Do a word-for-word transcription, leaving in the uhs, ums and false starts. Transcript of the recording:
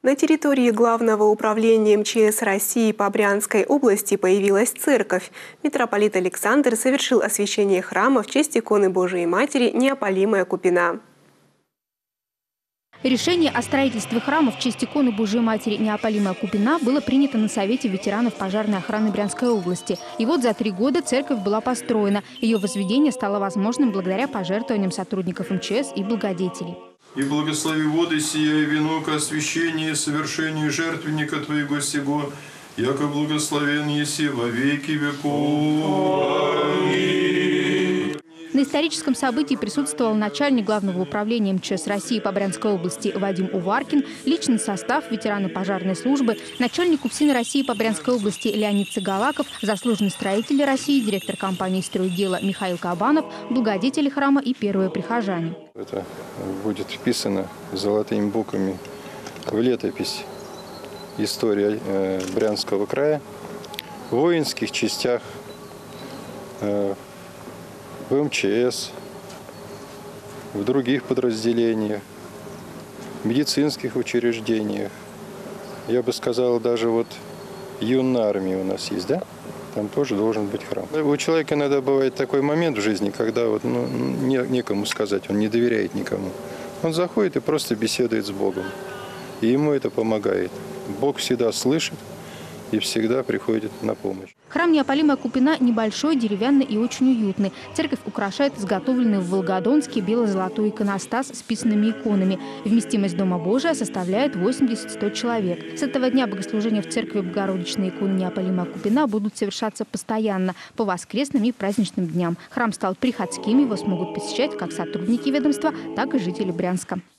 На территории Главного управления эм че эс России по Брянской области появилась церковь. Митрополит Александр совершил освящение храма в честь иконы Божией Матери Неопалимая Купина. Решение о строительстве храма в честь иконы Божией Матери Неопалимая Купина было принято на Совете ветеранов пожарной охраны Брянской области. И вот за три года церковь была построена. Ее возведение стало возможным благодаря пожертвованиям сотрудников эм че эс и благодетелей. И благослови воды сия и вино к освящению и совершению жертвенника Твоего сего, яко благословен еси во веки веков. Аминь. На историческом событии присутствовал начальник Главного управления эм че эс России по Брянской области Вадим Уваркин, личный состав, ветераны пожарной службы, начальник УФСИН России по Брянской области Леонид Цыгалаков, заслуженный строитель России, директор компании «Стройдела» Михаил Кабанов, благодетели храма и первые прихожане. Это будет вписано золотыми буквами в летопись истории э, Брянского края, в воинских частях, э, в эм че эс, в других подразделениях, в медицинских учреждениях. Я бы сказал, даже вот юная армия у нас есть, да? Там тоже должен быть храм. У человека иногда бывает такой момент в жизни, когда вот, ну, не, некому сказать, он не доверяет никому. Он заходит и просто беседует с Богом. И ему это помогает. Бог всегда слышит и всегда приходит на помощь. Храм Неопалимая Купина небольшой, деревянный и очень уютный. Церковь украшает изготовленный в Волгодонске бело-золотой иконостас с писанными иконами. Вместимость Дома Божия составляет восемьдесят-сто человек. С этого дня богослужения в церкви Богородичной иконы Неопалимая Купина будут совершаться постоянно, по воскресным и праздничным дням. Храм стал приходским, его смогут посещать как сотрудники ведомства, так и жители Брянска.